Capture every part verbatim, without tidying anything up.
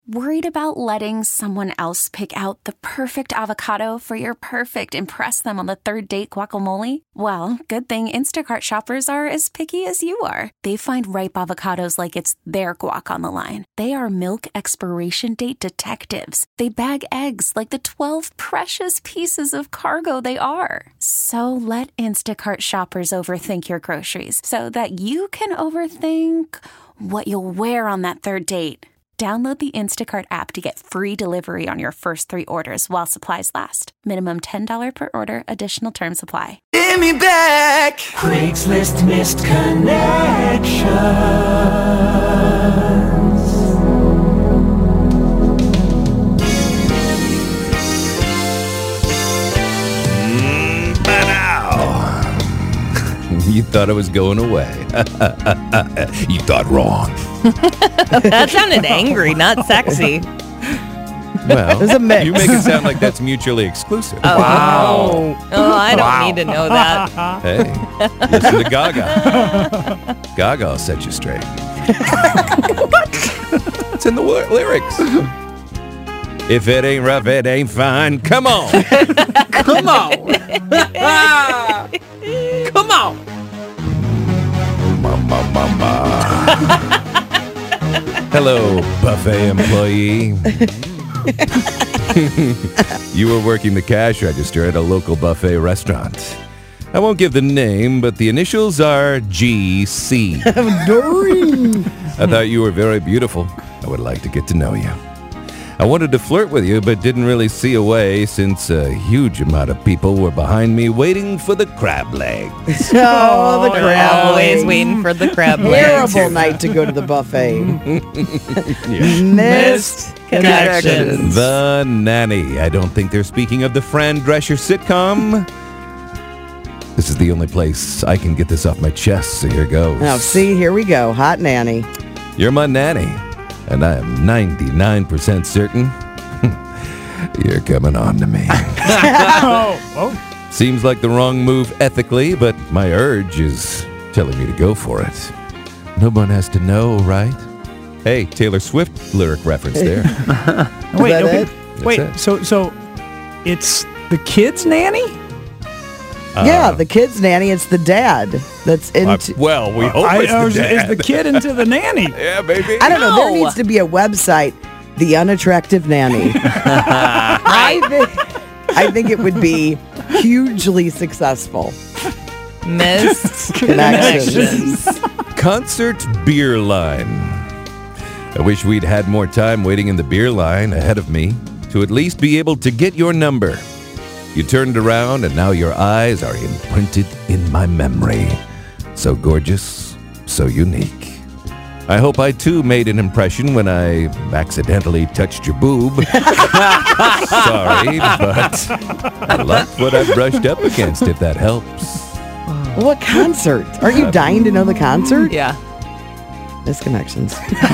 Worried about letting someone else pick out the perfect avocado for your perfect impress them on the third date guacamole? Well, good thing Instacart shoppers are as picky as you are. They find ripe avocados like it's their guac on the line. They are milk expiration date detectives. They bag eggs like the twelve precious pieces of cargo they are. So let Instacart shoppers overthink your groceries so that you can overthink what you'll wear on that third date. Download the Instacart app to get free delivery on your first three orders while supplies last. Minimum ten dollars per order. Additional terms apply. Give me back Craigslist missed connections. Mm, by now. You thought I was going away. You thought wrong. That sounded angry, not sexy. Well, There's a mix. You make it sound like that's mutually exclusive. Oh, Wow. Oh, I don't Wow. need to know that. Hey, listen to Gaga. Gaga will set you straight. What? It's in the ly- lyrics. If it ain't rough, it ain't fine. Come on. Come on. Come on. Ma, ma, ma, ma. Hello, buffet employee. You were working the cash register at a local buffet restaurant. I won't give the name, but the initials are G C. I thought you were very beautiful. I would like to get to know you. I wanted to flirt with you, but didn't really see a way since a huge amount of people were behind me waiting for the crab legs. Oh, the crab Always legs. waiting for the crab legs. Terrible night to go to the buffet. Yeah. Missed connections. The Nanny. I don't think they're speaking of the Fran Drescher sitcom. This is the only place I can get this off my chest, so here goes. Now, see, here we go. Hot nanny. You're my nanny, and I am ninety-nine percent certain you're coming on to me. oh, oh. Seems like the wrong move ethically, but my urge is telling me to go for it. No one has to know, right? Hey, Taylor Swift lyric reference there. Wait, that okay. it? Wait. That's it. So, so it's the kid's nanny? Yeah, the kid's nanny. It's the dad that's Uh, into... well, we hope I, it's or the is, dad. is the kid into the nanny? Yeah, baby. I don't know. There No. needs to be a website, The Unattractive Nanny. I, think, I think it would be hugely successful. Missed Connections. Concert beer line. I wish we'd had more time waiting in the beer line ahead of me to at least be able to get your number. You turned around and now your eyes are imprinted in my memory. So gorgeous, so unique. I hope I too made an impression when I accidentally touched your boob. Sorry, but I like what I brushed up against, if that helps. What concert? Aren't you dying to know the concert? Yeah. Misconnections.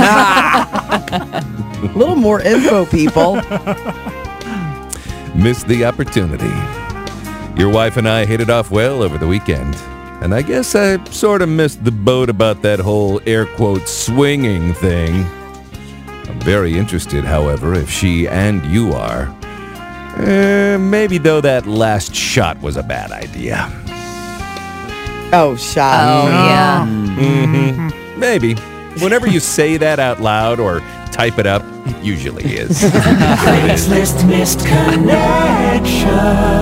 A little more info, people. Missed the opportunity. Your wife and I hit it off well over the weekend. And I guess I sort of missed the boat about that whole air quote swinging thing. I'm very interested, however, if she and you are. Uh, maybe though that last shot was a bad idea. Oh, shot. Oh, yeah. Mm-hmm. Maybe. Whenever you say that out loud or type it up, it usually is. Craigslist missed connections.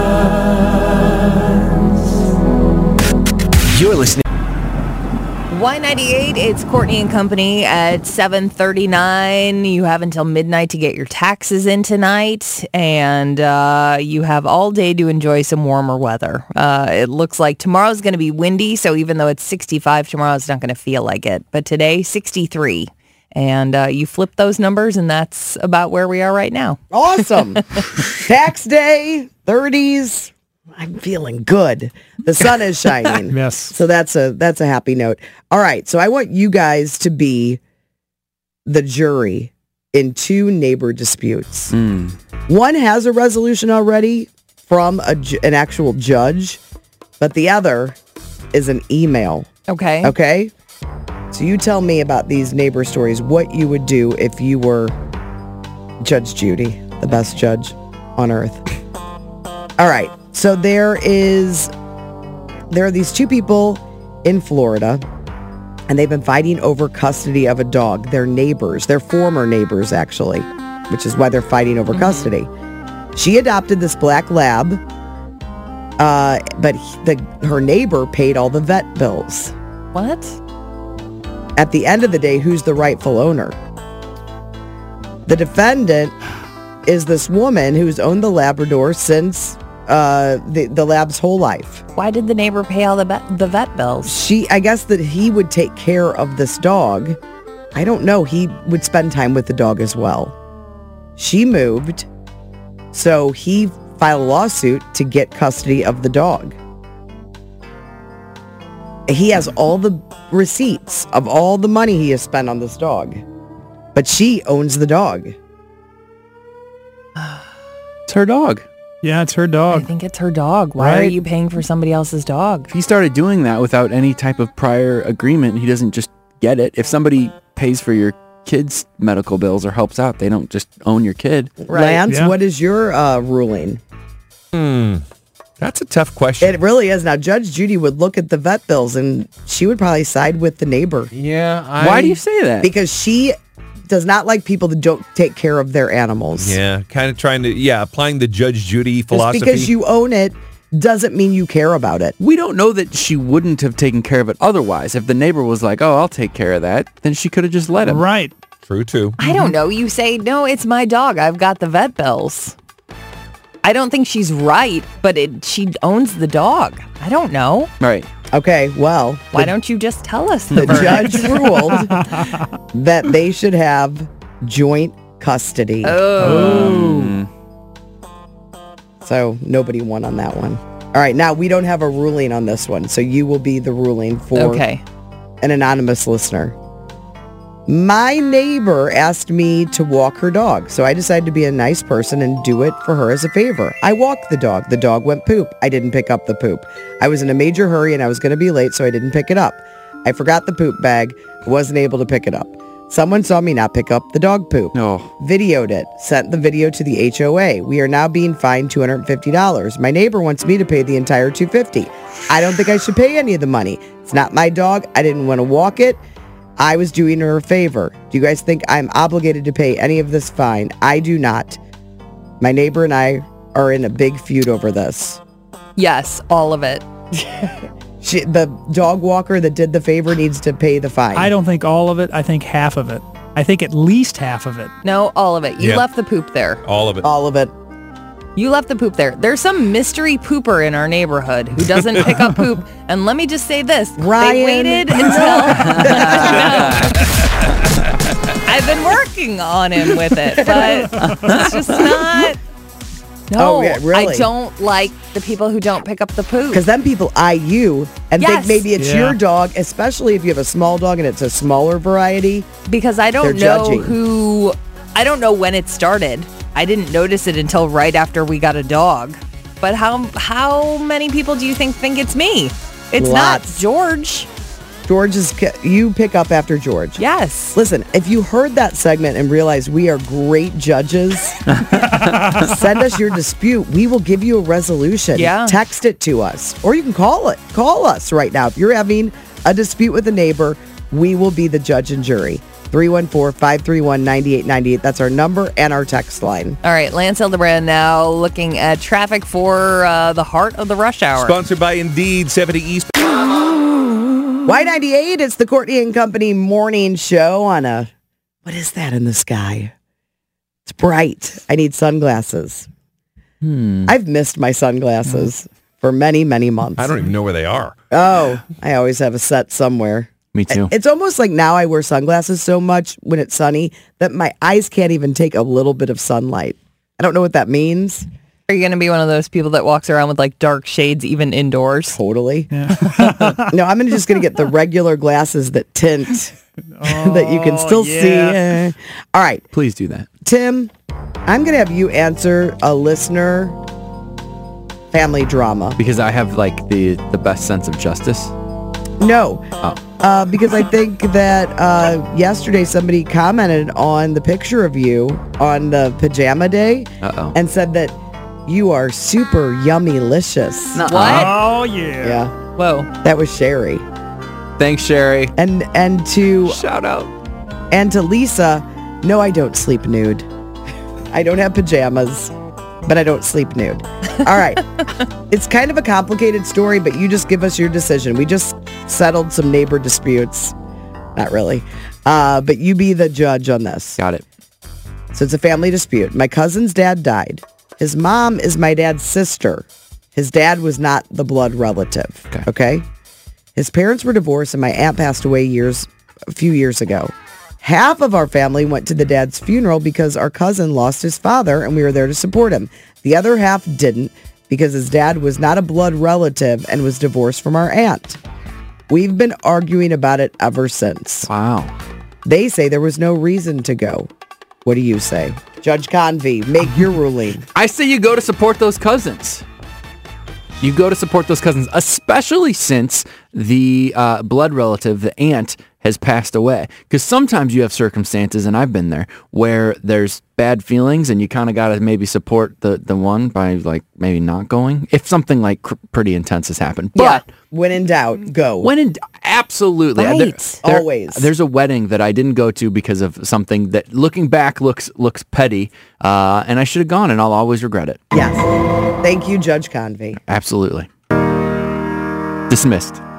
You're listening. Y ninety-eight, it's Courtney and Company at seven thirty-nine. You have until midnight to get your taxes in tonight, and uh, you have all day to enjoy some warmer weather. Uh, it looks like tomorrow's going to be windy, so even though it's sixty-five tomorrow, it's not going to feel like it. But today, sixty-three. And uh, you flip those numbers, and that's about where we are right now. Awesome. Tax day, thirties. I'm feeling good. The sun is shining. Yes. So that's a that's a happy note. All right. So I want you guys to be the jury in two neighbor disputes. Mm. One has a resolution already from a, ju- an actual judge, but the other is an email. Okay. Okay? So you tell me about these neighbor stories, what you would do if you were Judge Judy, the best judge on earth. All right. So there is, there are these two people in Florida, and they've been fighting over custody of a dog. They're neighbors. They're former neighbors, actually, which is why they're fighting over mm-hmm. custody. She adopted this black lab, uh, but he, the, her neighbor paid all the vet bills. What? At the end of the day, who's the rightful owner? The defendant is this woman who's owned the Labrador since uh, the, the lab's whole life. Why did the neighbor pay all the, vet, the vet bills? She, I guess that he would take care of this dog. I don't know. He would spend time with the dog as well. She moved, so he filed a lawsuit to get custody of the dog. He has all the receipts of all the money he has spent on this dog. But she owns the dog. It's her dog. Yeah, it's her I dog. think it's her dog. Why Right? are you paying for somebody else's dog? If he started doing that without any type of prior agreement, he doesn't just get it. If somebody pays for your kid's medical bills or helps out, they don't just own your kid. Right. Lance, Yeah. what is your uh, ruling? Hmm. That's a tough question. It really is. Now, Judge Judy would look at the vet bills and she would probably side with the neighbor yeah. I, Why do you say that? because she does not like people that don't take care of their animals. Yeah, kind of trying to, yeah, applying the Judge Judy philosophy. Just because you own it doesn't mean you care about it. We don't know that she wouldn't have taken care of it otherwise. If the neighbor was like, oh, I'll take care of that, then she could have just let him. Right. True, too. I don't know. You say, no, it's my dog. I've got the vet bills. I don't think she's right, but it, she owns the dog. I don't know. Right. Okay, well, Why the, don't you just tell us the, the verdict? judge ruled that they should have joint custody. Oh. So nobody won on that one. All right, now we don't have a ruling on this one, so you will be the ruling for Okay. an anonymous listener. My neighbor asked me to walk her dog, so I decided to be a nice person and do it for her as a favor. I walked the dog. The dog went poop. I didn't pick up the poop. I was in a major hurry and I was going to be late, so I didn't pick it up. I forgot the poop bag. I wasn't able to pick it up. Someone saw me not pick up the dog poop. Oh. Videoed it. Sent the video to the H O A. We are now being fined two hundred fifty dollars. My neighbor wants me to pay the entire two hundred fifty dollars. I don't think I should pay any of the money. It's not my dog. I didn't want to walk it. I was doing her a favor. Do you guys think I'm obligated to pay any of this fine? I do not. My neighbor and I are in a big feud over this. Yes, all of it. She, the dog walker that did the favor needs to pay the fine. I don't think all of it. I think half of it. I think at least half of it. No, all of it. You Yeah. left the poop there. All of it. All of it. You left the poop there. There's some mystery pooper in our neighborhood who doesn't pick up poop. And let me just say this. Ryan. They waited until... I've been working on him with it, but it's just not... No, Oh, yeah, really? I don't like the people who don't pick up the poop. Because then people eye you and Yes. think maybe it's Yeah. your dog, especially if you have a small dog and it's a smaller variety. Because I don't They're know judging. who... I don't know when it started. I didn't notice it until right after we got a dog. But how how many people do you think think it's me? It's Lots. not George. George is, you pick up after George. Yes. Listen, if you heard that segment and realized we are great judges, send us your dispute. We will give you a resolution. Yeah. Text it to us. Or you can call it. Call us right now. If you're having a dispute with a neighbor, we will be the judge and jury. three one four, five three one, nine eight nine eight. That's our number and our text line. All right, Lance Hildebrand now looking at traffic for uh, the heart of the rush hour. Sponsored by Indeed, seventy East. Y ninety-eight, it's the Courtney and Company morning show on a, what is that in the sky? It's bright. I need sunglasses. Hmm. I've missed my sunglasses for many, many months. I don't even know where they are. Oh, I always have a set somewhere. Me too. It's almost like now I wear sunglasses so much when it's sunny that my eyes can't even take a little bit of sunlight. I don't know what that means. Are you going to be one of those people that walks around with like dark shades even indoors? Totally. no, I'm gonna just going to get the regular glasses that tint that you can still yeah. see. Uh, all right, Please do that. Tim, I'm going to have you answer a listener family drama. Because I have like the, the best sense of justice. No. Oh. Uh, because I think that uh, yesterday somebody commented on the picture of you on the pajama day Uh-oh. and said that you are super yummy-licious. What? Oh, yeah. Yeah, Whoa. that was Sherry. Thanks, Sherry. And and to Shout out. and to Lisa, no, I don't sleep nude. I don't have pajamas, but I don't sleep nude. All right. It's kind of a complicated story, but you just give us your decision. We just settled some neighbor disputes. Not really. Uh, but you be the judge on this. Got it. So it's a family dispute. My cousin's dad died. His mom is my dad's sister. His dad was not the blood relative. Okay. Okay? His parents were divorced and my aunt passed away years, a few years ago. Half of our family went to the dad's funeral because our cousin lost his father and we were there to support him. The other half didn't because his dad was not a blood relative and was divorced from our aunt. We've been arguing about it ever since. Wow. They say there was no reason to go. What do you say? Judge Convey, make your ruling. I say you go to support those cousins. You go to support those cousins, especially since the uh, blood relative, the aunt, has passed away. Because sometimes you have circumstances, and I've been there, where there's bad feelings and you kind of got to maybe support the, the one by like maybe not going. If something like cr- pretty intense has happened. But Yeah. When in doubt, go. when in, absolutely. Right. There- there- Always. There's a wedding that I didn't go to because of something that looking back looks looks petty. Uh, and I should have gone and I'll always regret it. Yes. Thank you, Judge Convey. Absolutely. Dismissed.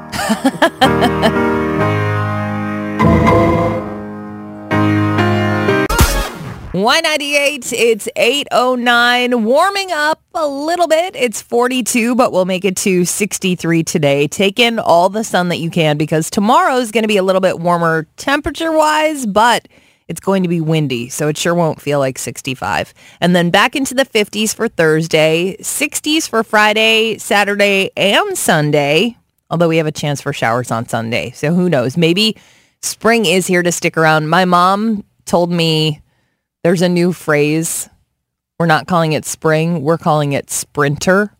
Y ninety-eight, it's eight oh nine, warming up a little bit. It's forty-two, but we'll make it to sixty-three today. Take in all the sun that you can because tomorrow is going to be a little bit warmer temperature-wise, but it's going to be windy, so it sure won't feel like sixty-five. And then back into the fifties for Thursday, sixties for Friday, Saturday, and Sunday, although we have a chance for showers on Sunday. So who knows? Maybe spring is here to stick around. My mom told me there's a new phrase. We're not calling it spring. We're calling it sprinter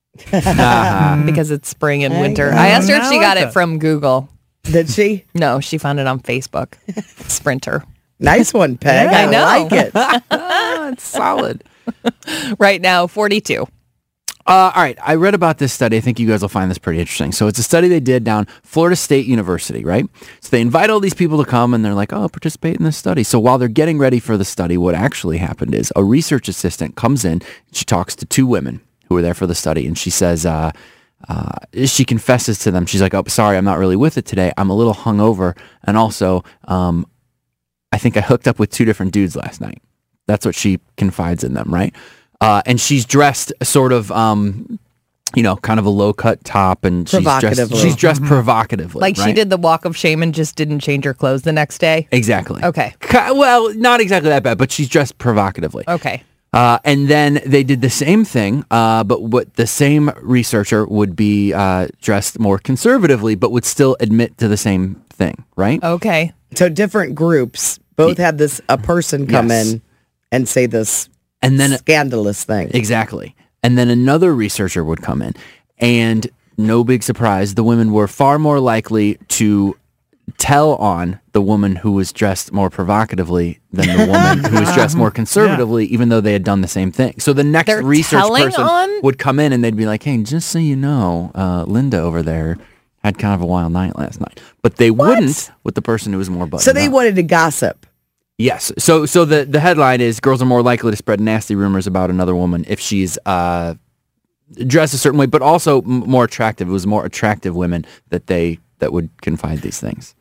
because it's spring and I winter. got I asked her if I she like got it that. from Google. Did she? No, she found it on Facebook. Sprinter. Nice one, Peg. Yeah, I I, know. like it. Ah, it's solid. Right now, forty-two. Uh, all right, I read about this study. I think you guys will find this pretty interesting. So it's a study they did down Florida State University, right? So they invite all these people to come, and they're like, oh, participate in this study. So while they're getting ready for the study, what actually happened is a research assistant comes in, and she talks to two women who were there for the study, and she says, uh, uh, she confesses to them. She's like, oh, sorry, I'm not really with it today. I'm a little hungover, and also um, I think I hooked up with two different dudes last night. That's what she confides in them, right? Uh, and she's dressed sort of, um, you know, kind of a low-cut top, and she's dressed, Provocatively. she's dressed provocatively. Like she right? did the walk of shame and just didn't change her clothes the next day. Exactly. Okay. Ki- Well, not exactly that bad, but she's dressed provocatively. Okay. Uh, and then they did the same thing, uh, but what the same researcher would be uh, dressed more conservatively, but would still admit to the same thing, right? Okay. So different groups both had this, a person come Yes. in and say this And then scandalous thing. Exactly. And then another researcher would come in, and no big surprise, the women were far more likely to tell on the woman who was dressed more provocatively than the woman who was dressed more conservatively, even though they had done the same thing. So the next They're research telling person on? would come in and they'd be like, hey, just so you know, uh, Linda over there had kind of a wild night last night. But they wouldn't with the person who was more buttoned So they up. wanted to gossip. Yes. So so the, the headline is girls are more likely to spread nasty rumors about another woman if she's uh, dressed a certain way, but also m- more attractive. It was more attractive women that they that would confide these things.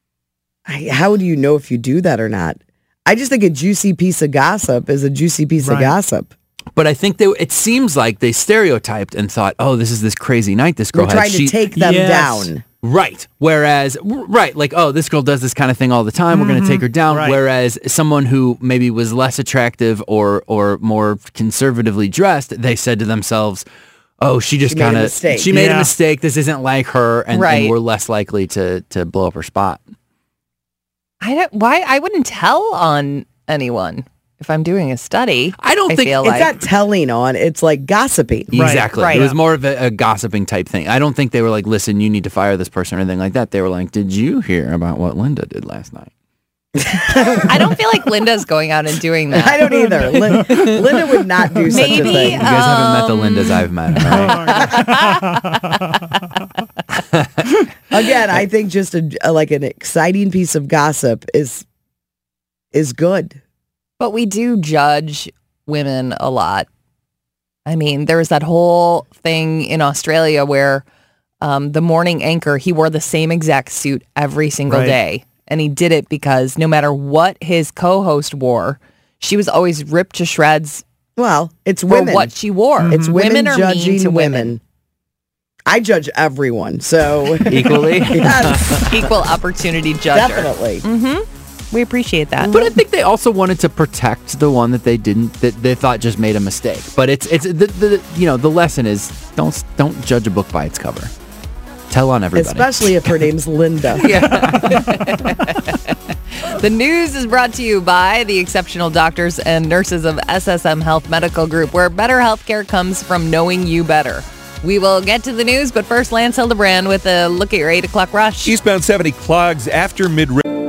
I, how do you know if you do that or not? I just think a juicy piece of gossip is a juicy piece of Right. gossip. But I think they it seems like they stereotyped and thought, oh, this is this crazy night this girl We're had. trying She- to take them Yes. down. Right. Whereas, w- right, like, oh, this girl does this kind of thing all the time. We're going to take her down. right. Whereas someone who maybe was less attractive or or more conservatively dressed, they said to themselves, oh, she just She made a kind of, mistake. she made a Yeah. mistake. This isn't like her. And, Right. and we're less likely to, to blow up her spot. I don't, why I wouldn't tell on anyone if I'm doing a study, I don't I think- feel It's like not telling on. It's like gossiping. Exactly. right. It was more of a, a gossiping type thing. I don't think they were like, listen, you need to fire this person or anything like that. They were like, did you hear about what Linda did last night? I don't feel like Linda's going out and doing that. I don't either. Lin- Linda would not do such a Maybe, thing. You guys haven't met the Um, Lindas I've met. All right? Again, I think just a, a- like an exciting piece of gossip is is good. But we do judge women a lot. I mean, there was that whole thing in Australia where um, the morning anchor, he wore the same exact suit every single Right. day. And he did it because no matter what his co-host wore, she was always ripped to shreds Well, it's for women. what she wore. It's women, are judging mean to women. women. I judge everyone, so Equally. yes, Equal opportunity judger. definitely. We appreciate that. But I think they also wanted to protect the one that they didn't, that they thought just made a mistake. But it's it's the, the you know the lesson is don't don't judge a book by its cover. Tell on everybody. Especially if her name's Linda. The news is brought to you by the exceptional doctors and nurses of S S M Health Medical Group, where better healthcare comes from knowing you better. We will get to the news, but first, Lance Hildebrand with a look at your eight o'clock rush. Eastbound seventy clogs after mid.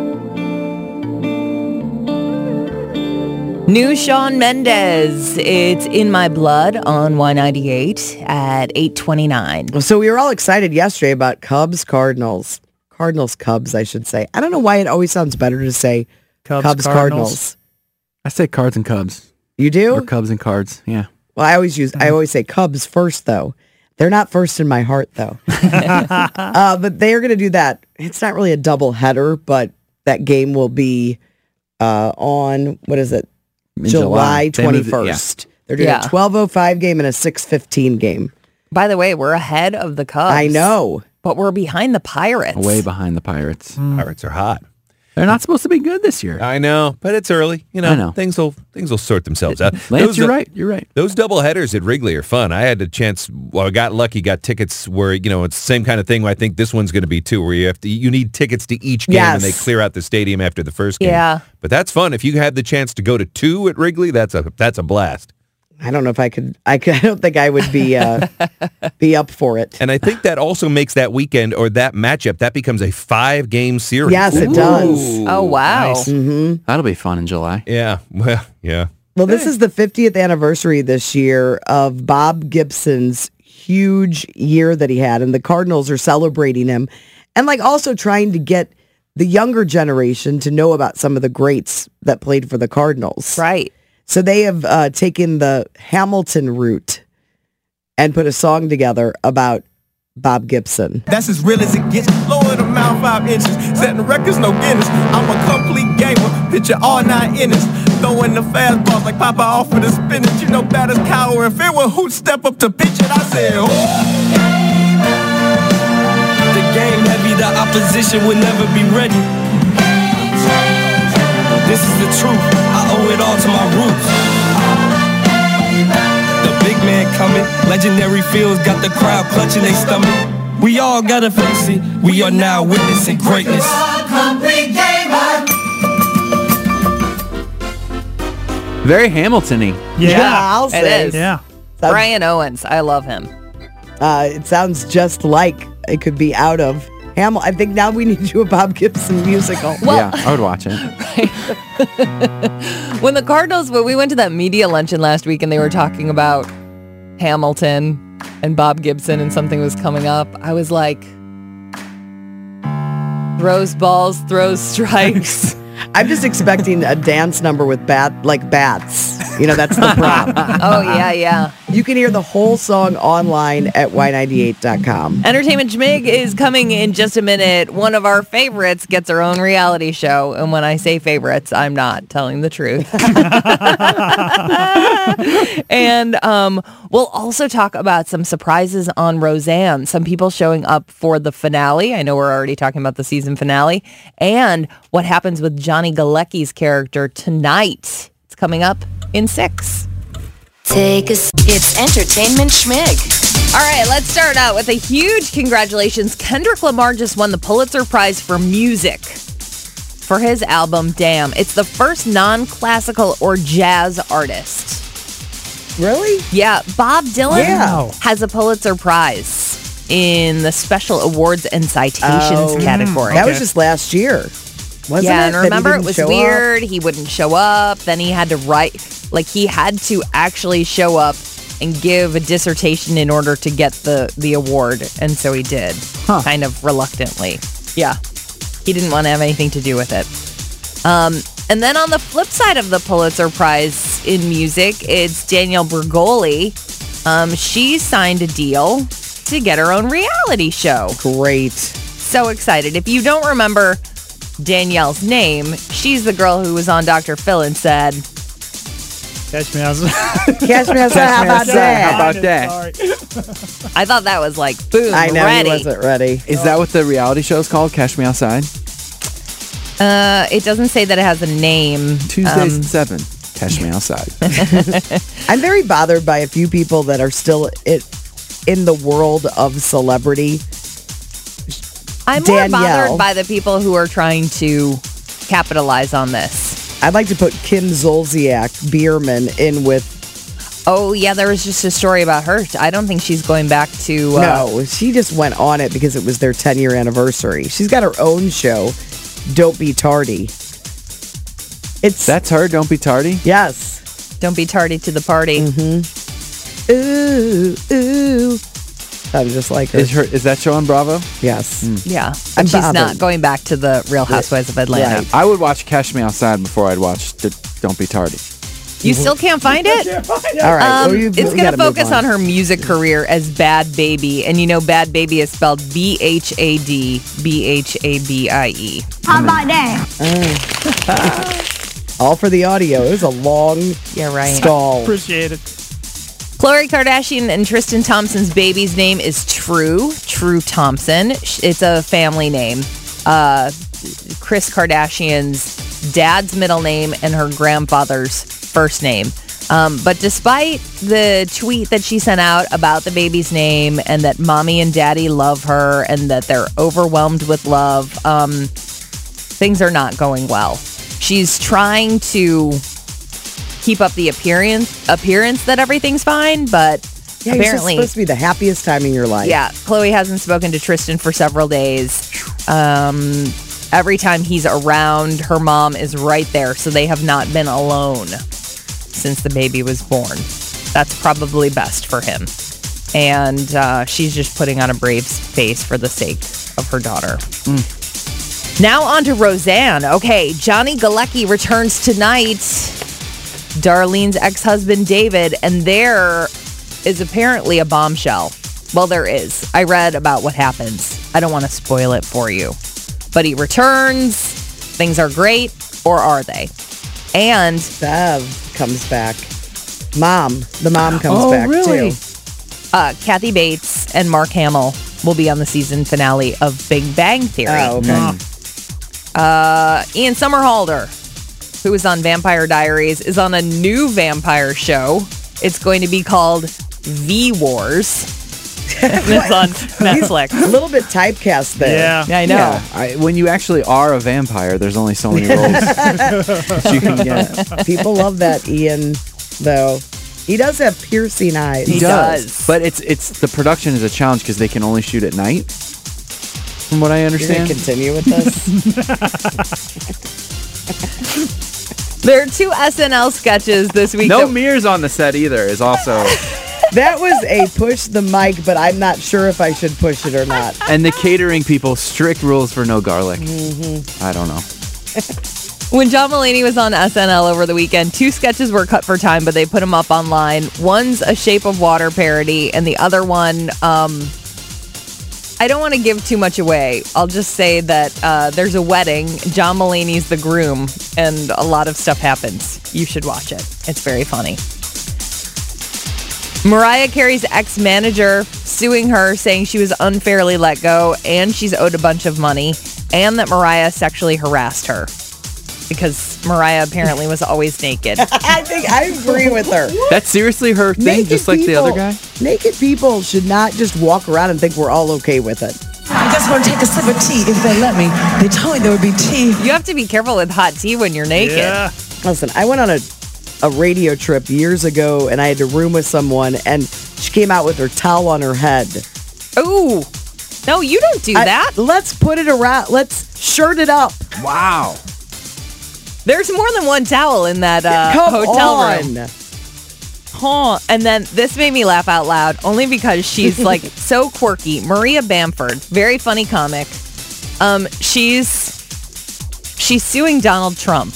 New Shawn Mendes. It's In My Blood on Y ninety-eight at eight twenty-nine. So we were all excited yesterday about Cubs, Cardinals. Cardinals, Cubs, I should say. I don't know why it always sounds better to say Cubs, Cubs, Cardinals. Cardinals. I say cards and Cubs. You do? Or Cubs and cards. Yeah. Well, I always use, I always say Cubs first, though. They're not first in my heart, though. uh, but they are going to do that. It's not really a double header, but that game will be uh, on, what is it? In July They moved it- twenty-first. They're doing Yeah. a twelve oh five game and a six fifteen game. By the way, we're ahead of the Cubs. I know. But we're behind the Pirates. Yeah. Way behind the Pirates. Pirates are hot. They're not supposed to be good this year. I know, but it's early. You know, I know. things will things will sort themselves out. Lance, Those, you're uh, right. You're right. Those double headers at Wrigley are fun. I had a chance. Well, I got lucky. Got tickets where you know it's the same kind of thing. I think this one's going to be too, where you have to you need tickets to each game, and they Yes. clear out the stadium after the first game. Yeah. But that's fun. If you had the chance to go to two at Wrigley, that's a that's a blast. I don't know if I could, I, could, I don't think I would be uh, be up for it. And I think that also makes that weekend or that matchup that becomes a five game series. Yes, it does. Oh, wow. Nice. That'll be fun in July. Yeah. Well, yeah. Well, this is the fiftieth anniversary this year of Bob Gibson's huge year that he had, and the Cardinals are celebrating him and like also trying to get the younger generation to know about some of the greats that played for the Cardinals. Right. So they have uh, taken the Hamilton route and put a song together about Bob Gibson. That's as real as it gets. Lower the mouth five inches. Setting records, no Guinness. I'm a complete gamer. Picture all nine innings. Throwing the fastballs like Papa off of the spinach. You know, batters cower. If it were who'd step up to pitch it, I said, who? The game heavy, the opposition would never be ready. This is the truth. I owe it all to my roots. The big man coming. Legendary fields got the crowd clutching their stomach. We all gotta face it. We are now witnessing greatness. Very Hamilton-y. Yeah. I'll it say. is. Yeah. Sounds- Brian Owens. I love him. Uh, it sounds just like it could be out of Hamil. I think now we need to do a Bob Gibson musical. yeah, I would watch it. When the Cardinals, when we went to that media luncheon last week and they were talking about Hamilton and Bob Gibson and something was coming up, I was like, throws balls, throws strikes. I'm just expecting a dance number with bat, like bats. You know, that's the prop. Oh, yeah, yeah. You can hear the whole song online at y ninety-eight dot com. Entertainment Schmig is coming in just a minute. One of our favorites gets her own reality show. And when I say favorites, I'm not telling the truth. And um, we'll also talk about some surprises on Roseanne. Some people showing up for the finale. I know we're already talking about the season finale. And what happens with Johnny Galecki's character tonight. It's coming up in six. Take a s- It's Entertainment Schmig. All right, let's start out with a huge congratulations. Kendrick Lamar just won the Pulitzer Prize for music. for his album Damn. It's the first non-classical or jazz artist. Really? Yeah, Bob Dylan Yeah. has a Pulitzer Prize in the Special Awards and Citations Oh, category. That was just last year, wasn't yeah, it? and that he remember it didn't was show up? weird. He wouldn't show up. Then he had to write, like he had to actually show up and give a dissertation in order to get the, the award. And so he did, Huh. kind of reluctantly. Yeah, he didn't want to have anything to do with it. Um, and then on the flip side of the Pulitzer Prize in music, it's Danielle Bregoli. Um, she signed a deal to get her own reality show. Great. So excited. If you don't remember Danielle's name, she's the girl who was on Doctor Phil and said, Catch me outside. Catch me outside. How about that? How about that? Sorry. I thought that was like, boom, I know ready. he wasn't ready. Is that what the reality show is called? Cash Me Outside? Uh, it doesn't say that it has a name. Tuesdays Um, at seven. Cash Me Outside. I'm very bothered by a few people that are still it, in the world of celebrity. I'm more Danielle. bothered by the people who are trying to capitalize on this. I'd like to put Kim Zolciak Bierman in with. Oh, yeah, there was just a story about her. I don't think she's going back to... Uh, No, she just went on it because it was their ten-year anniversary. She's got her own show, Don't Be Tardy. It's That's her. Don't be tardy. yes. Don't be tardy to the party. Mm-hmm. Ooh, ooh. Sounds just like her. Is her? Is that show on Bravo? Yes. Yeah, I'm but she's not bothered. going back to the Real Housewives of Atlanta. Right. I would watch Cash Me Outside before I'd watch the Don't Be Tardy. You still can't find it? All right. Um, well, you- it's we going gotta to move focus on. her music career as Bad Baby. And you know, Bad Baby is spelled B H A D B H A B I E. How about that? All for the audio. It was a long Yeah, right. stall. Appreciate it. Khloe Kardashian and Tristan Thompson's baby's name is True. True Thompson. It's a family name. Uh, Kris Kardashian's dad's middle name and her grandfather's first name. Um, but despite the tweet that she sent out about the baby's name and that mommy and daddy love her and that they're overwhelmed with love, um, things are not going well. She's trying to keep up the appearance appearance that everything's fine, but Yeah, you're apparently, supposed to be the happiest time in your life. yeah, Khloe hasn't spoken to Tristan for several days. Um, every time he's around, her mom is right there, so they have not been alone since the baby was born. That's probably best for him. And uh, she's just putting on a brave face for the sake of her daughter. Now on to Roseanne. Okay, Johnny Galecki returns tonight. Darlene's ex-husband David, and there is apparently a bombshell. Well, there is. I read about what happens. I don't want to spoil it for you. But he returns. Things are great, or are they? And Bev comes back. Mom. The mom comes Oh, back really? too. uh, Kathy Bates and Mark Hamill will be on the season finale of Big Bang Theory. Oh, okay. Uh, Ian Somerhalder, who is on Vampire Diaries, is on a new vampire show. It's going to be called V Wars. And it's on Netflix. A little bit typecast there. Yeah. Yeah, I know. Yeah, I, when you actually are a vampire, there's only so many roles that you can get. People love that Ian, though. He does have piercing eyes. He does. But it's it's the production is a challenge because they can only shoot at night. From what I You're going understand. to continue with this? There are two S N L sketches this week. No that- mirrors on the set either is also. That was a push the mic, but I'm not sure if I should push it or not. And the catering people, strict rules for no garlic. Mm-hmm. I don't know. When John Mulaney was on S N L over the weekend, two sketches were cut for time, but they put them up online. One's a Shape of Water parody, and the other one, um, I don't want to give too much away. I'll just say that uh, there's a wedding. John Mulaney's the groom, and a lot of stuff happens. You should watch it. It's very funny. Mariah Carey's ex-manager suing her, saying she was unfairly let go, and she's owed a bunch of money, and that Mariah sexually harassed her. Because Mariah apparently was always naked. I think I agree with her. That's seriously her thing, just like the other guy? Naked people should not just walk around and think we're all okay with it. just want to take a sip of tea if they let me. They told me there would be tea. You have to be careful with hot tea when you're naked. Yeah. Listen, I went on a, a radio trip years ago, and I had to room with someone, and she came out with her towel on her head. Ooh. No, you don't do I- that. let's put it around. Let's shirt it up. Wow. There's more than one towel in that uh, Come hotel on. room. Huh. And then this made me laugh out loud only because she's like so quirky. Maria Bamford, very funny comic. Um, she's she's suing Donald Trump.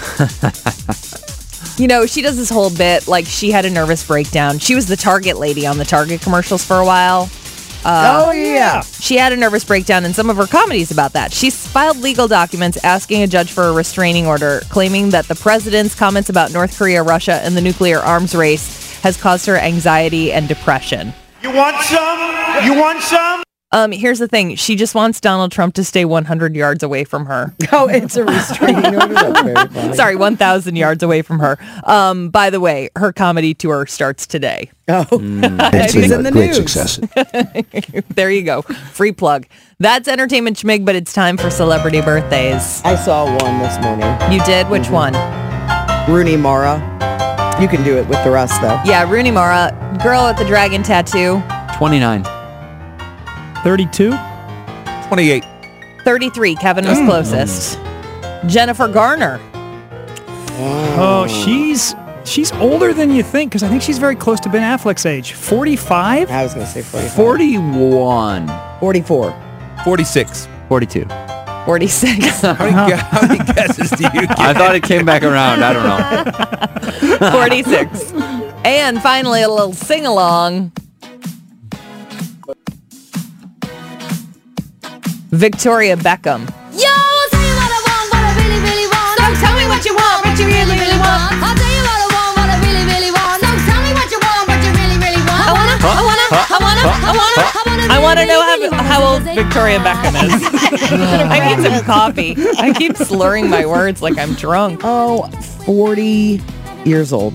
You know, she does this whole bit like she had a nervous breakdown. She was the Target lady on the Target commercials for a while. Uh, oh, yeah. She had a nervous breakdown in some of her comedies about that. She's filed legal documents asking a judge for a restraining order, claiming that the president's comments about North Korea, Russia, and the nuclear arms race has caused her anxiety and depression. You want some? You want some? Um, here's the thing. She just wants Donald Trump to stay one hundred yards away from her. Oh, it's a restraining order. That's very funny. Sorry, one thousand yards away from her. Um, by the way, her comedy tour starts today. Oh, It's she's been in a the great news. success. There you go. Free plug. That's Entertainment Schmig, but it's time for celebrity birthdays. I saw one this morning. You did? Which one? Rooney Mara. You can do it with the rest, though. Yeah, Rooney Mara, girl with the dragon tattoo. twenty-nine. thirty-two. twenty-eight. thirty-three. Kevin was closest. Jennifer Garner. Oh, she's she's older than you think because I think she's very close to Ben Affleck's age. forty-five? I was going to say forty-five. forty-one. forty-four. forty-six. forty-two. forty-six. How many, gu- how many guesses do you get? I thought it came back around. I don't know. forty-six. And finally, a little sing-along. Victoria Beckham. Yo, I'll tell you what I want, what I really, really want. So tell me what you want, what you really, really want. I'll tell you what I want, what I really, really want. So tell me what you want, what you really, really want. I wanna, I wanna, I wanna, I wanna, I wanna. I want to know how, how old Victoria Beckham is. I need some coffee. I keep slurring my words like I'm drunk. Oh, forty years old.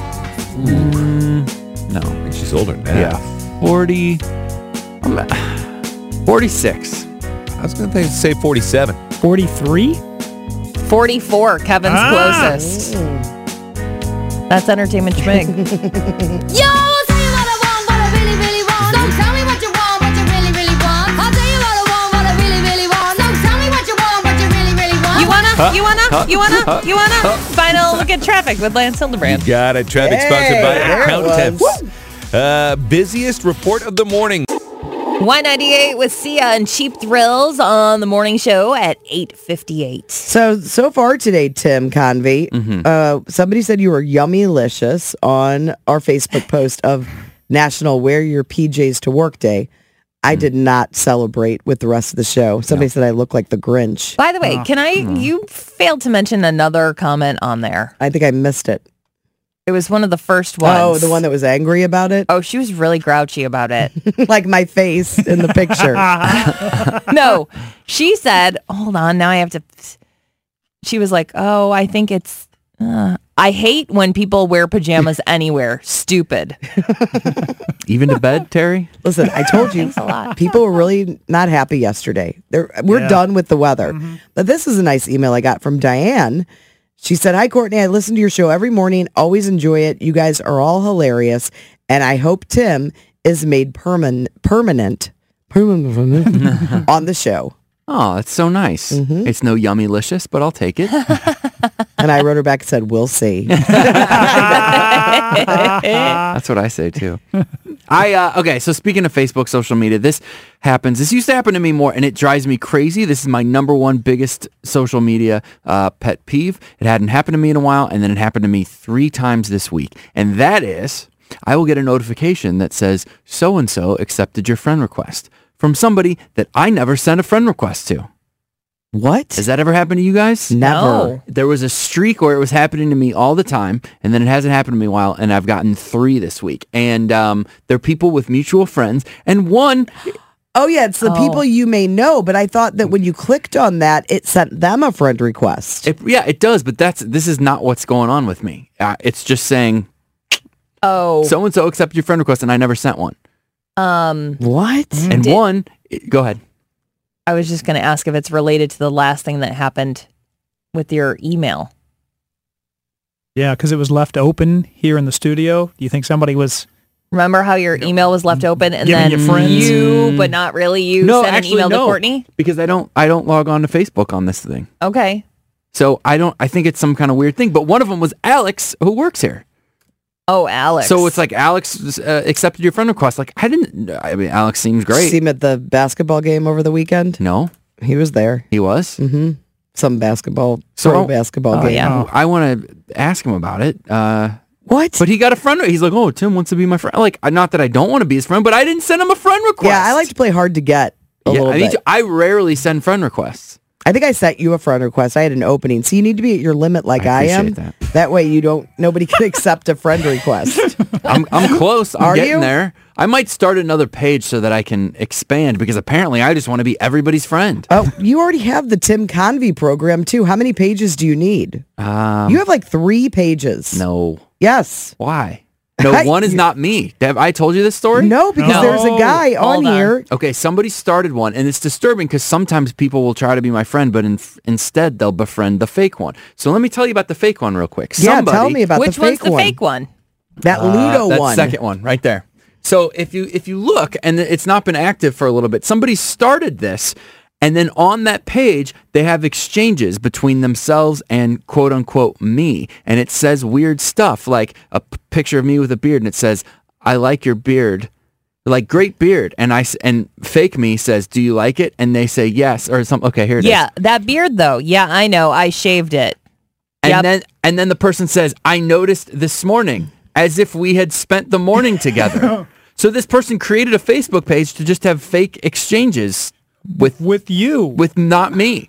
No. I think she's older than that. Yeah. forty. I'm at forty-six. I was going to say forty-seven. forty-three? forty-four. Kevin's Ah. closest. That's Entertainment Schmig. Yo, I'll tell you what I want, what I really, really want. So tell me what you want, what you really, really want. I'll tell you what I want, what I really, really want. So tell me what you want, what you really, really want. You wanna, you wanna, you wanna, you wanna. Final look at traffic with Lance Hildebrand. Got it. Traffic Hey, sponsored by there it Count was. Temps. Uh, busiest report of the morning. Y ninety-eight with Sia and Cheap Thrills on the morning show at eight fifty-eight. So, so far today, Tim Convey, uh, somebody said you were yummy-licious on our Facebook post of National Wear Your P Js to Work Day. I did not celebrate with the rest of the show. Somebody said I look like the Grinch. By the way, can I, you failed to mention another comment on there. I think I missed it. It was one of the first ones. Oh, the one that was angry about it? Oh, she was really grouchy about it. Like my face in the picture. No, she said, hold on, now I have to. She was like, oh, I think it's, uh, I hate when people wear pajamas anywhere. Stupid. Even to bed, Terry? Listen, I told you, Thanks a lot. people were really not happy yesterday. They're, we're Yeah. done with the weather. But this is a nice email I got from Diane. She said, hi, Courtney. I listen to your show every morning. Always enjoy it. You guys are all hilarious. And I hope Tim is made perman- permanent, permanent on the show. Oh, that's so nice. It's no yummy-licious, but I'll take it. And I wrote her back and said, we'll see. That's what I say too. I uh, okay. So speaking of Facebook, social media, this happens. This used to happen to me more, and it drives me crazy. This is my number one biggest social media uh, pet peeve. It hadn't happened to me in a while, and then it happened to me three times this week. And that is, I will get a notification that says so and so accepted your friend request from somebody that I never sent a friend request to. What? Has that ever happened to you guys? Never. No. There was a streak where it was happening to me all the time, and then it hasn't happened to me in a while, and I've gotten three this week. And um, they're people with mutual friends, and one, Oh, yeah. It's the Oh. people you may know. But I thought that when you clicked on that, it sent them a friend request. it, yeah, it does, but that's this is not what's going on with me. Uh, it's just saying Oh, so and so accepted your friend request, and I never sent one. um, What? And Did- one, it- go ahead. I was just going to ask if it's related to the last thing that happened with your email. Yeah, because it was left open here in the studio. Do you think somebody was... Remember how your email was left open and Giving then you friends? you, but not really you, No, sent actually, an email no. to Courtney? Because I don't I don't log on to Facebook on this thing. Okay. So I don't I think it's some kind of weird thing. But one of them was Alex, who works here. Oh, Alex. So it's like Alex uh, accepted your friend request. Like I didn't I mean Alex seems great. See him at the basketball game over the weekend? No. He was there. He was? Mm-hmm. Some basketball, So- pro basketball Oh, game. yeah. I want to ask him about it. Uh What? But he got a friend. He's like, oh, Tim wants to be my friend. Like, not that I don't want to be his friend, but I didn't send him a friend request. Yeah, I like to play hard to get a Yeah, little I, need bit. to- I rarely send friend requests. I think I sent you a friend request. I had an opening. So you need to be at your limit like I I, am. appreciate that. That way you don't, nobody can accept a friend request. I'm, I'm close. I'm Are getting you? there. I might start another page so that I can expand because apparently I just want to be everybody's friend. Oh, you already have the Tim Convey program too. How many pages do you need? Um, you have like three pages. no. Yes. Why? No, I- one is not me. Have I told you this story? No, because No. there's a guy on, Hold on. here. Okay, somebody started one, and it's disturbing because sometimes people will try to be my friend, but in, instead they'll befriend the fake one. So let me tell you about the fake one real quick. Yeah, Somebody, tell me about Which the one's fake the one. fake one? That Uh, Ludo that one. second one right there. So if you if you look and it's not been active for a little bit, somebody started this, and then on that page they have exchanges between themselves and quote unquote me, and it says weird stuff like a p- picture of me with a beard, and it says I like your beard, like great beard, and I s- and fake me says do you like it, and they say yes or something. Okay, here it is. Yeah, that beard though. Yeah, I know. I shaved it. And Yep. then and then the person says, I noticed this morning, as if we had spent the morning together. So this person created a Facebook page to just have fake exchanges with With you. with not me.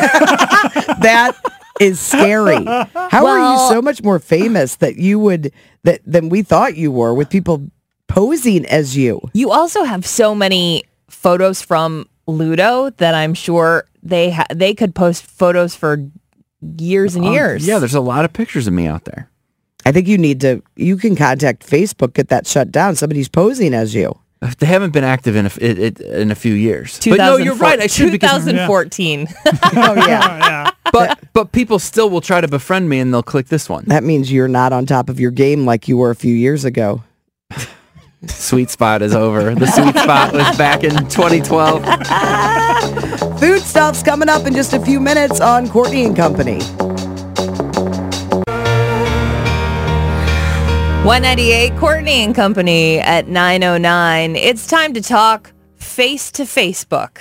That is scary. How are Well- you so much more famous that you would that than we thought you were with people posing as you? You also have so many photos from Ludo that I'm sure they ha- they could post photos for years and Um, years. yeah, there's a lot of pictures of me out there. I think you need to. You can contact Facebook, get that shut down. Somebody's posing as you. They haven't been active in a, f- it, it, in a few years. But no, you're right. I should because twenty fourteen. Oh yeah, yeah. but but people still will try to befriend me and they'll click this one. that means you're not on top of your game like you were a few years ago. Sweet spot is over. The sweet spot was back in twenty twelve. Food stuff's coming up in just a few minutes on Courtney and Company. one ninety-eight Courtney and Company at nine oh nine. It's time to talk face to Facebook.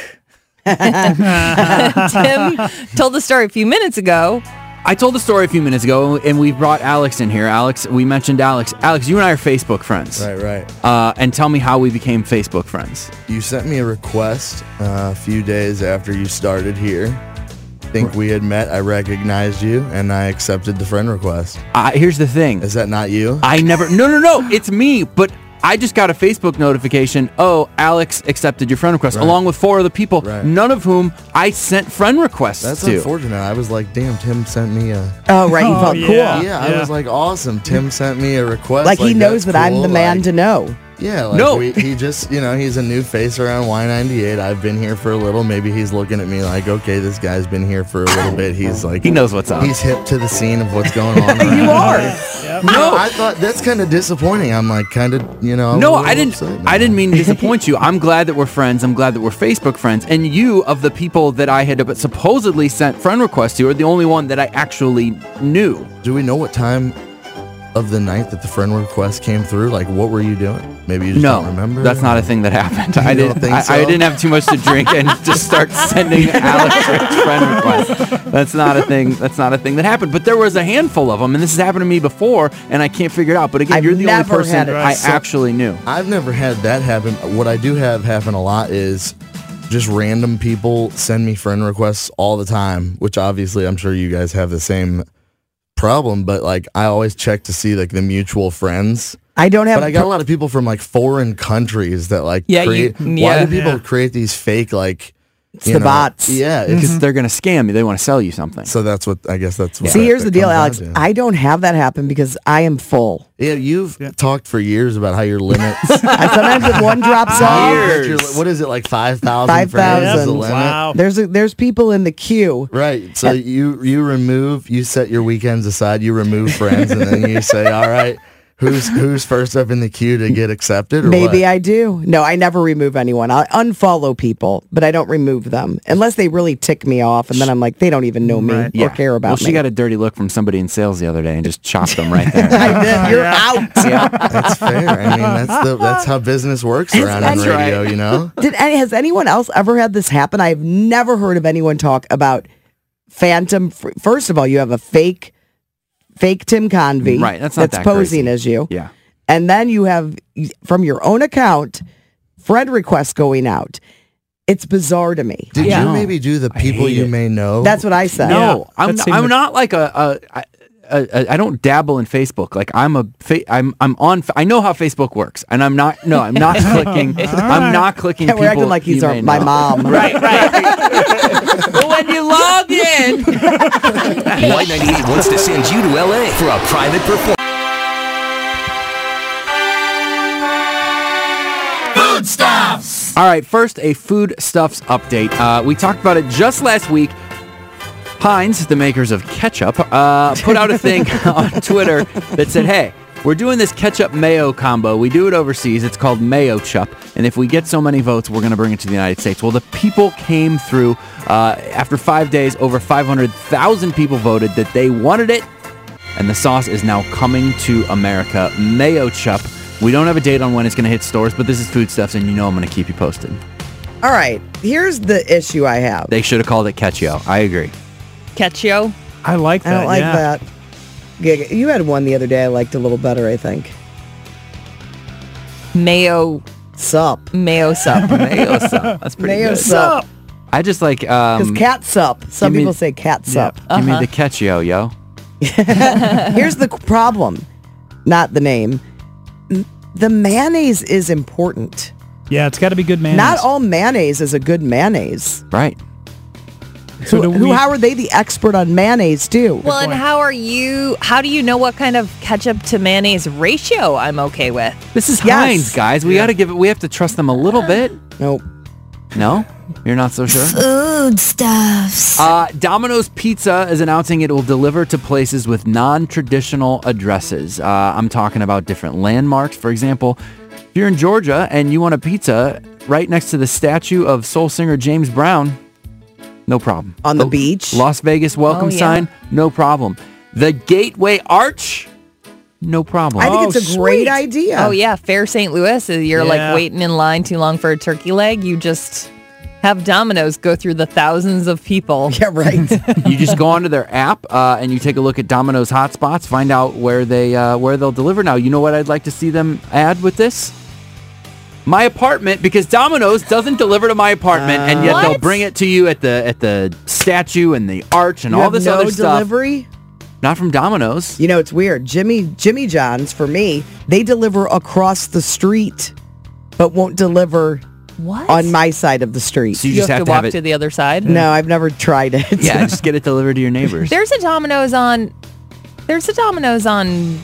Tim told the story a few minutes ago. I told the story a few minutes ago, and we brought Alex in here. Alex, we mentioned Alex. Alex, you and I are Facebook friends. Right, right. Uh, and tell me how we became Facebook friends. You sent me a request uh, a few days after you started here. I think we had met. I recognized you, and I accepted the friend request. Uh, here's the thing. Is that not you? I never... No, no, no. It's me, but I just got a Facebook notification. Oh, Alex accepted your friend request, Right. along with four other people, Right. none of whom I sent friend requests That's to. unfortunate. I was like, damn, Tim sent me a... Oh right, you Oh, felt yeah. cool. Yeah, Yeah. I was like, awesome. Tim sent me a request. Like, he knows that's that I'm the cool. man Like, to know. Yeah, like No. we, he just, you know, he's a new face around Y ninety-eight. I've been here for a little. Maybe he's looking at me like, okay, this guy's been here for a little bit. He's like, He knows what's up. He's hip to the scene of what's going on. You around. are. No, I thought that's kind of disappointing. I'm like, kind of, you know. I'm a No, little I didn't. upset now. I didn't mean to disappoint you. I'm glad that we're friends. I'm glad that we're Facebook friends. And you, of the people that I had supposedly sent friend requests to, are the only one that I actually knew. Do we know what time of the night that the friend request came through? Like, what were you doing? Maybe you just No, don't remember. that's not a thing that happened. You I don't didn't. think I, I so? didn't have too much to drink and just start sending Alex Rich friend requests. That's not a thing. That's not a thing that happened. But there was a handful of them, and this has happened to me before, and I can't figure it out. But again, I've you're the only never person had it. I So- actually knew. I've never had that happen. What I do have happen a lot is just random people send me friend requests all the time, which obviously I'm sure you guys have the same problem, but like I always check to see like the mutual friends. I don't have. But I got a lot of people from like foreign countries that like Yeah, you- create. Why yeah. do people Yeah. create these fake like It's the bots. Yeah, Because it's, they're going to scam you. They want to sell you something. so that's what I guess that's. What See, that- here's the that deal, comes Alex. down to. I don't have that happen because I am full. Yeah, you've talked for years about how your limits. I sometimes if one drops off, Your- what is it like five thousand? five thousand. the limit. Wow. There's a, there's people in the queue. Right. So you you remove you set your weekends aside. You remove friends, and then you say, "All right, who's who's first up in the queue to get accepted?" Or Maybe what? I do. No, I never remove anyone. I unfollow people, but I don't remove them unless they really tick me off, and then I'm like, they don't even know me Right. or care about Well, me. she got a dirty look from somebody in sales the other day and just chopped them right there. I did. You're out. That's fair. I mean, that's the that's how business works around on That's radio. right. You know. Did any, has anyone else ever had this happen? I've never heard of anyone talk about phantom. fr- First of all, you have a fake, fake Tim Convey, Right, that's not that's that posing crazy. as you, Yeah. and then you have from your own account, friend requests going out. It's bizarre to me. Did Yeah. you maybe do the I people hate you it. may know? That's what I said. No, Yeah, I'm that seemed I'm to- not like a, a, a, a I don't dabble in Facebook. Like I'm a fa- I'm I'm on. I know how Facebook works, and I'm not. No, I'm not clicking. I'm not clicking. Yeah, we're acting people like he's you our, may my know. mom. Right, right. But when you log in, Y ninety-eight wants to send you to L A for a private performance. All right, first a foodstuffs update. Uh, we talked about it just last week. Heinz, the makers of ketchup, uh, put out a thing on Twitter that said, hey, we're doing this ketchup mayo combo. We do it overseas. It's called Mayo Chup. And if we get so many votes, we're going to bring it to the United States. Well, the people came through. Uh, after five days, over five hundred thousand people voted that they wanted it. And the sauce is now coming to America. Mayo Chup. We don't have a date on when it's going to hit stores, but this is foodstuffs, and you know I'm going to keep you posted. All right, here's the issue I have. They should have called it Ketchio. I agree. Ketchio. I like that. I don't like yeah. that. Gig- You had one the other day I liked a little better, I think. Mayo Sup. Mayo sup. Mayo sup. That's pretty Mayo good. sup. I just like Because um, cat sup. Some give me- people say cat sup. give me the Ketchio, yo. Here's the problem. Not the name. M- The mayonnaise is important. Yeah, it's got to be good mayonnaise. Not all mayonnaise is a good mayonnaise. Right. So who, do who, we- how are they the expert on mayonnaise too? Well, and how are you? How do you know what kind of ketchup to mayonnaise ratio I'm okay with? This is Yes. Heinz, guys. We got to give it. We have to trust them a little bit. Nope. No, you're not so sure. Foodstuffs. Uh, Domino's Pizza is announcing it will deliver to places with non-traditional addresses. Uh, I'm talking about different landmarks. For example, if you're in Georgia and you want a pizza right next to the statue of soul singer James Brown, no problem. On the beach? Las Vegas welcome Oh, yeah. sign, no problem. The Gateway Arch, no problem. I think Oh, it's a great sweet. idea. Oh yeah, Fair Saint Louis. You're Yeah. like waiting in line too long for a turkey leg. You just have Domino's go through the thousands of people. Yeah, right. You just go onto their app uh, and you take a look at Domino's hotspots, find out where they uh, where they'll deliver. Now, you know what I'd like to see them add with this? My apartment, because Domino's doesn't deliver to my apartment, and yet they'll What? bring it to you at the at the statue and the arch and You all have this no other stuff. delivery? Not from Domino's. You know, it's weird. Jimmy Jimmy John's, for me, they deliver across the street, but won't deliver What? on my side of the street. So you, you just have, have, to have walk it. to the other side. No, I've never tried it. Yeah, just get it delivered to your neighbors. There's a Domino's on. There's a Domino's on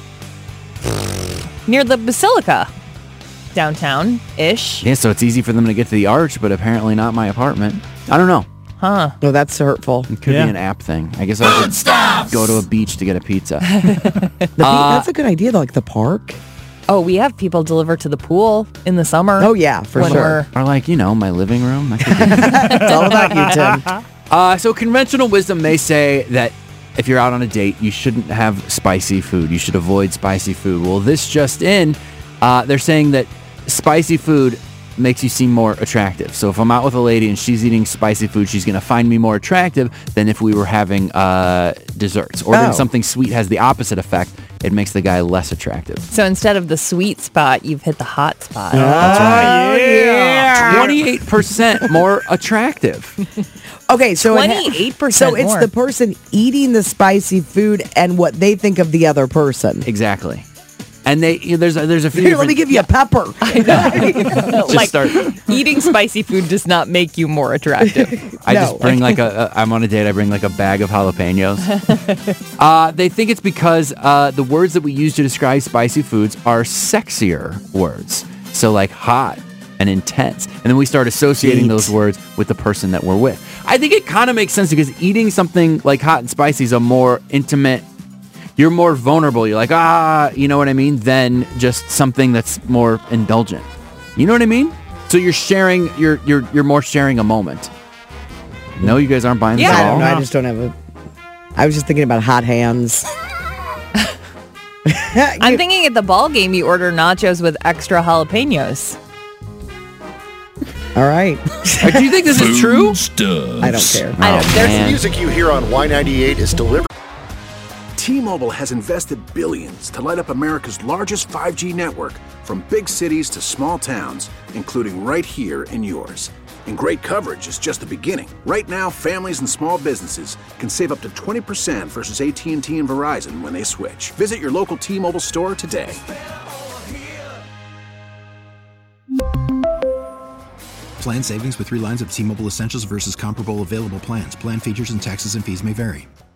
near the Basilica, downtown ish. Yeah, so it's easy for them to get to the arch, but apparently not my apartment. I don't know. Huh? No, that's hurtful. It could Yeah. be an app thing. I guess I could go to a beach to get a pizza. The pe- that's a good idea, though, like the park. Oh, we have people deliver to the pool in the summer. Oh, yeah, for when sure. Or like, you know, my living room. That could be- It's all about you, Tim. Uh, so conventional wisdom may say that if you're out on a date, you shouldn't have spicy food. You should avoid spicy food. Well, this just in, uh, they're saying that spicy food makes you seem more attractive. So if I'm out with a lady and she's eating spicy food, she's going to find me more attractive than if we were having uh, desserts. Ordering Oh. something sweet has the opposite effect. It makes the guy less attractive. So instead of the sweet spot, you've hit the hot spot. That's right. yeah. twenty-eight percent more attractive. Okay, so it ha- twenty-eight percent So it's more. the person eating the spicy food and what they think of the other person. Exactly. And And they you know, there's a, there's a few. Here, let me give you a pepper. Just like start. eating spicy food does not make you more attractive. I No. just bring like a, a. I'm on a date. I bring like a bag of jalapenos. uh, they think it's because uh, the words that we use to describe spicy foods are sexier words. So like hot and intense, and then we start associating Heat. those words with the person that we're with. I think it kind of makes sense because eating something like hot and spicy is a more intimate. You're more vulnerable. You're like, ah, you know what I mean? Than just something that's more indulgent. You know what I mean? So you're sharing, you're you're you're more sharing a moment. No, you guys aren't buying this Yeah. at I all? don't know. I just don't have a. I was just thinking about hot hands. I'm thinking at the ball game you order nachos with extra jalapenos. All right. Do you think this is true? I don't care. I don't. There's man. Music you hear on Y ninety-eight is delivered. T-Mobile has invested billions to light up America's largest five G network, from big cities to small towns, including right here in yours. And great coverage is just the beginning. Right now, families and small businesses can save up to twenty percent versus A T and T and Verizon when they switch. Visit your local T-Mobile store today. Plan savings with three lines of T-Mobile Essentials versus comparable available plans. Plan features and taxes and fees may vary.